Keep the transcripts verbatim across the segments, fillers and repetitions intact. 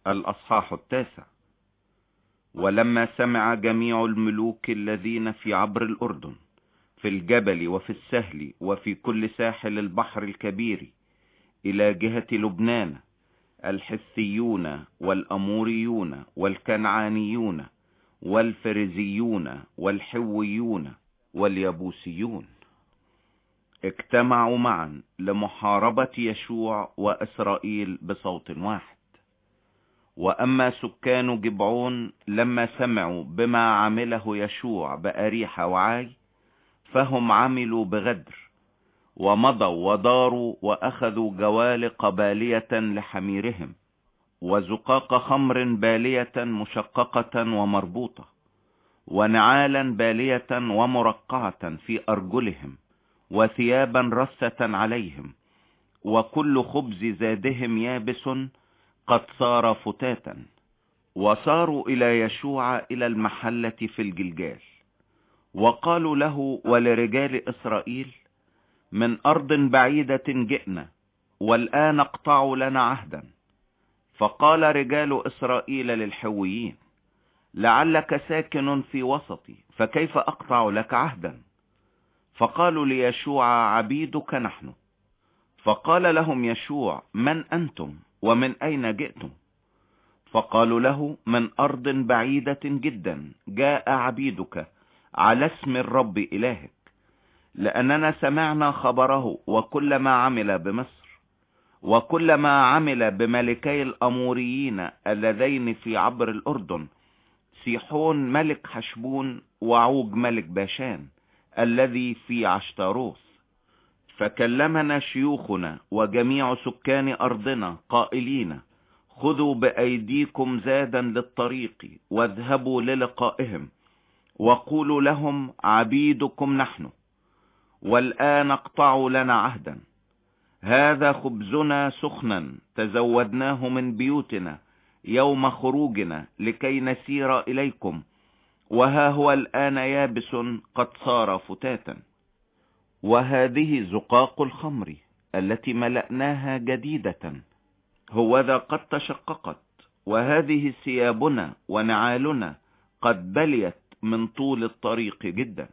الأصحاح التاسع. ولما سمع جميع الملوك الذين في عبر الأردن في الجبل وفي السهل وفي كل ساحل البحر الكبير إلى جهة لبنان، الحثيون والأموريون والكنعانيون والفريزيون والحويون واليبوسيون، اجتمعوا معا لمحاربة يشوع وإسرائيل بصوت واحد. وأما سكان جبعون لما سمعوا بما عمله يشوع بأريحة وعاي، فهم عملوا بغدر، ومضوا وداروا وأخذوا جوالق بالية لحميرهم، وزقاق خمر بالية مشققة ومربوطة، ونعالا بالية ومرقعة في أرجلهم، وثيابا رسة عليهم، وكل خبز زادهم يابس قد صار فتاتا. وصاروا إلى يشوع إلى المحلة في الجلجال، وقالوا له ولرجال إسرائيل: من أرض بعيدة جئنا، والآن اقطعوا لنا عهدا. فقال رجال إسرائيل للحويين: لعلك ساكن في وسطي، فكيف أقطع لك عهدا؟ فقالوا ليشوع: عبيدك نحن. فقال لهم يشوع: من أنتم ومن أين جئتم؟ فقالوا له: من أرض بعيدة جدا جاء عبيدك على اسم الرب إلهك، لأننا سمعنا خبره وكل ما عمل بمصر، وكل ما عمل بملكي الأموريين اللذين في عبر الأردن، سيحون ملك حشبون وعوج ملك باشان الذي في عشتاروث. فكلمنا شيوخنا وجميع سكان أرضنا قائلين: خذوا بأيديكم زادا للطريق واذهبوا للقائهم، وقولوا لهم: عبيدكم نحن، والآن اقطعوا لنا عهدا. هذا خبزنا سخنا تزودناه من بيوتنا يوم خروجنا لكي نسير إليكم، وها هو الآن يابس قد صار فتاتا. وهذه زقاق الخمر التي ملأناها جديدة، هوذا قد تشققت، وهذه ثيابنا ونعالنا قد بليت من طول الطريق جدا.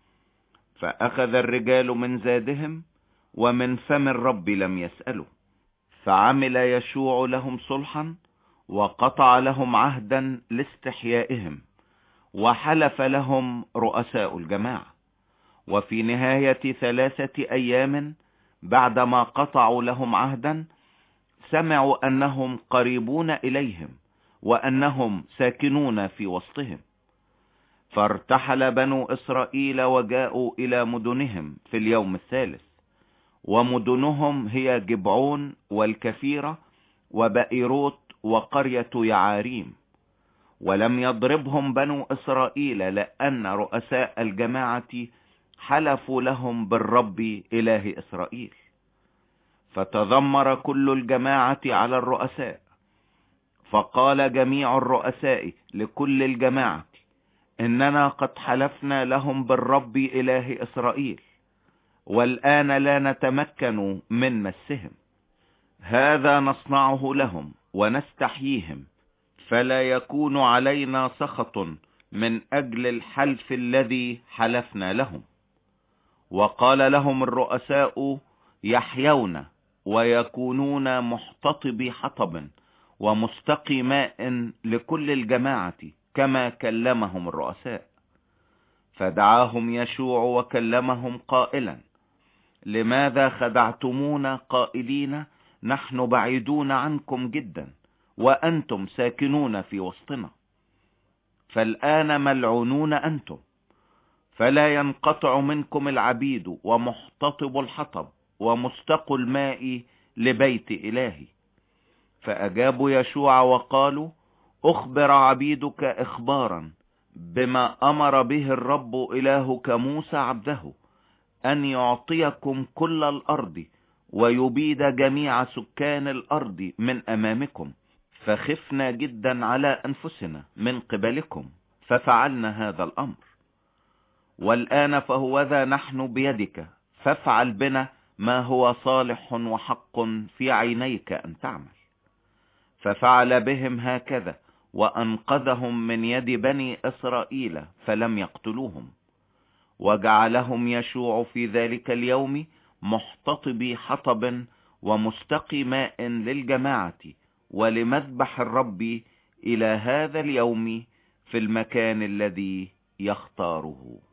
فأخذ الرجال من زادهم، ومن فم الرب لم يسألوا. فعمل يشوع لهم صلحا، وقطع لهم عهدا لاستحيائهم، وحلف لهم رؤساء الجماعة. وفي نهاية ثلاثة أيام بعدما قطعوا لهم عهدا، سمعوا أنهم قريبون إليهم، وأنهم ساكنون في وسطهم. فارتحل بنو إسرائيل وجاءوا إلى مدنهم في اليوم الثالث، ومدنهم هي جبعون والكفيرة وبئيروت وقرية يعاريم. ولم يضربهم بنو إسرائيل، لأن رؤساء الجماعة حلفوا لهم بالرب إله إسرائيل. فتذمر كل الجماعة على الرؤساء، فقال جميع الرؤساء لكل الجماعة: إننا قد حلفنا لهم بالرب إله إسرائيل، والآن لا نتمكن من مسهم. هذا نصنعه لهم ونستحييهم، فلا يكون علينا سخط من أجل الحلف الذي حلفنا لهم. وقال لهم الرؤساء: يحيون ويكونون محتطبي حطب ومستقي ماء لكل الجماعة كما كلمهم الرؤساء. فدعاهم يشوع وكلمهم قائلا: لماذا خدعتمونا قائلين: نحن بعيدون عنكم جدا، وأنتم ساكنون في وسطنا؟ فالآن ملعونون أنتم، فلا ينقطع منكم العبيد ومحتطب الحطب ومستقوا الماء لبيت إلهي. فأجابوا يشوع وقالوا: أخبر عبيدك إخبارا بما أمر به الرب إلهك موسى عبده، أن يعطيكم كل الأرض ويبيد جميع سكان الأرض من أمامكم. فخفنا جدا على أنفسنا من قبلكم، ففعلنا هذا الأمر. والآن فهوذا نحن بيدك، فافعل بنا ما هو صالح وحق في عينيك أن تعمل. ففعل بهم هكذا وأنقذهم من يد بني إسرائيل فلم يقتلوهم. وجعلهم يشوع في ذلك اليوم محتطبي حطب ومستقي ماء للجماعة ولمذبح الرب إلى هذا اليوم في المكان الذي يختاره.